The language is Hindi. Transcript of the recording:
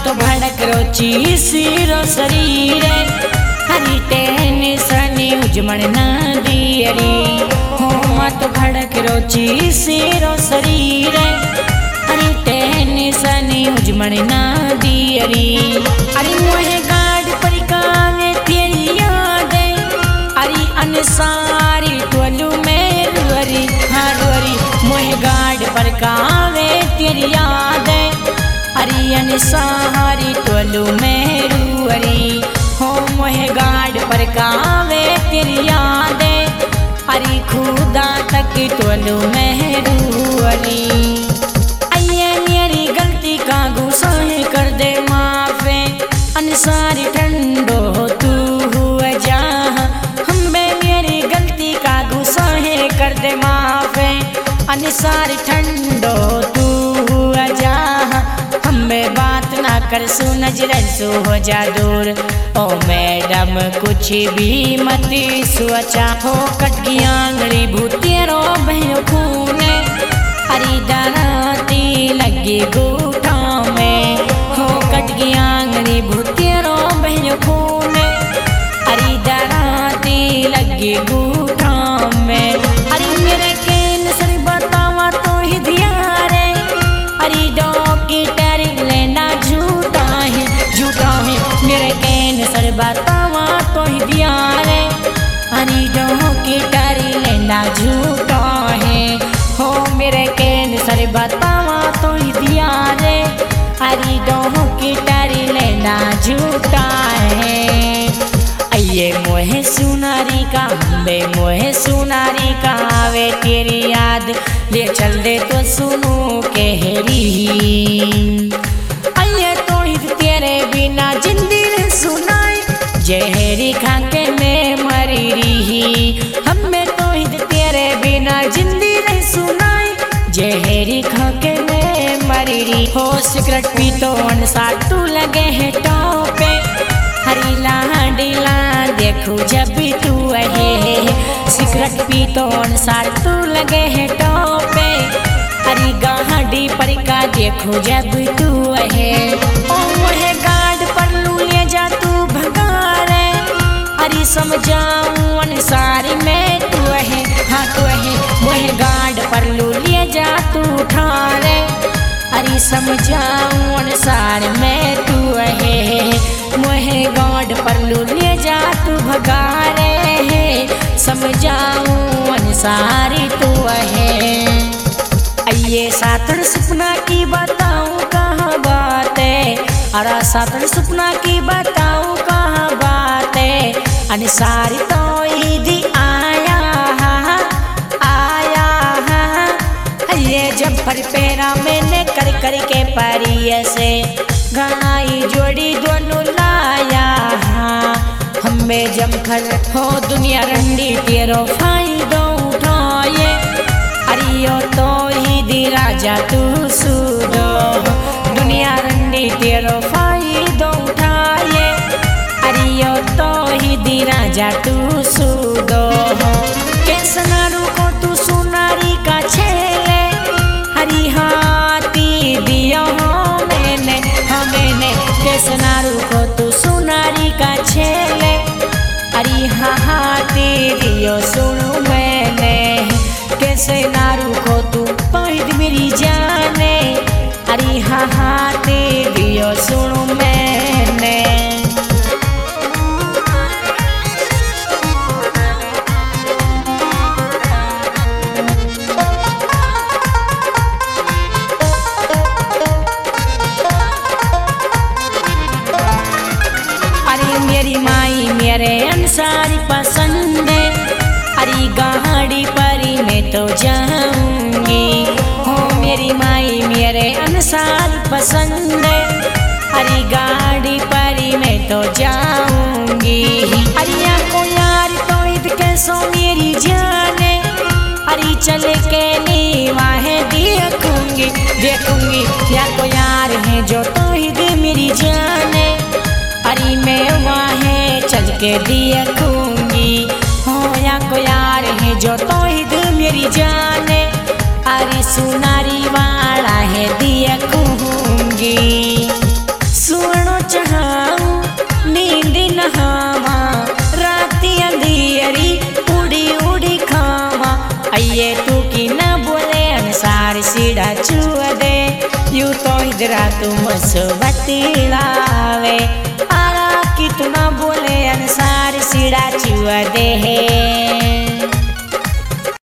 तो भड़क रोची सिरो शरीर हरी टेंशन उजमण ना दियरी हो मत भड़क रोची सिरो शरीर हरी टेंशन उजमण ना दियरी अरे मोहे गाड पर कावे तेरी याद अरे अनसारी टोलू में रुअरी हाँ रुअरी मोहे गाड पर कावे तेरी याद अरे अनसारी टोलू में रुअरी हो मोहे गाड पर कावे तेरी याद अरे खुदा तक टोलू में रुअरी अये मेरी गलती का गुस्सा कर दे माफे अनसारी ठंडो तू हुआ जा हमें मेरी गलती का गुस्सा कर दे माफे अनसारी ठंडो तू हुआ जा हमें बात ना कर सु नजरन सु हो जा दूर ओ मैडम कुछ भी मत सोचा हो कट गई आंगली भूतेरो बहनो खूने अरे डराती लगी गूठा में हो कट गई आंगली भूतेरो बहनो खूने अरे डराती लगी गूठा में अरे मेरे के नसर बतावा तो ही दिया रे अरे डॉक्टर लेना झूठा है मेरे के नसर बतावा तो ही दिया रे अरे डॉक्टर लेना झूठा है हो मेरे के नसर बतावा तो ही दिया रे अरे डॉक्टर लेना झूठा है अये मोहे सुनारी का हम्बे मोहे सुनारी का आवे तेरी याद ले चल दे तो सुनू कहरी अये तो ही तेरे बिना जिंदगी सुनाई जहरी खाके में मरी रही हमें तो ही तेरे बिना जिंदगी सुनाई जहरी खाके में मरी रही हो सिगरेट पी तो अनसार तू लगे है टोपे हरी लाडीला देखू जब भी तू है सिगरेट पी तो अनसार तू लगे है टोपे हरी गाड़ी पर का देखू जब तू है ओ मोहे गाड पर लू ले जा तू भगारे हरी समझाऊं अनसारी में तू है हाँ तू है मोहे गाड पर लू ले जा तू ठारे हरी समझाऊं अनसार में तू है मोहे गाड पर लू ले जा तू भगारे समझाऊं अनसारी तू है अये सातन सपना की बताऊं कहाँ बात है अरा सातन सपना की बताऊं कहाँ बात है अनसारी तो ईदी आया ये जब फर पेरा मैंने कर कर के पारी से गाई जोड़ी दोनों लाया हमें जमखर हो दुनिया रंडी तेरो फायदो उठाए अरियो तो ही दी राजा तू सुदो दुनिया रंडी तेरो फायदो उठाए अरियो तो ही दी राजा तू सुदो कैसनारू को तू सुनारी का छेले हरी हाथी दियो मैंने कैसनारू को तू सुनारी का छेले हरी हाथी दियो सुनू मैंने कैसे नारू को तू पैद मेरी जाने हरी हाथी दियो सुनू मैंने मेरी माई मेरे अनसारी पसंद है अरे गाड़ी परी में तो जाऊंगी हो मेरी माई मेरे अनसारी पसंद है अरे गाड़ी परी में तो जाऊंगी अरे को यार तो ईद कैसो मेरी जाने अरे चले के नीवाहे देखूंगी या को यार है जो तो ईद मेरी जाने अरे मैं वाहे चल के देखूंगी हो या को यार है जो तो ईद मेरी जाने अरे सुनारी वाला है देखूंगी सीढ़ा छुआ दे यू तो इधरा तुम बतलावे आरा कितना बोले अनुसार सीढ़ा छुआ दे है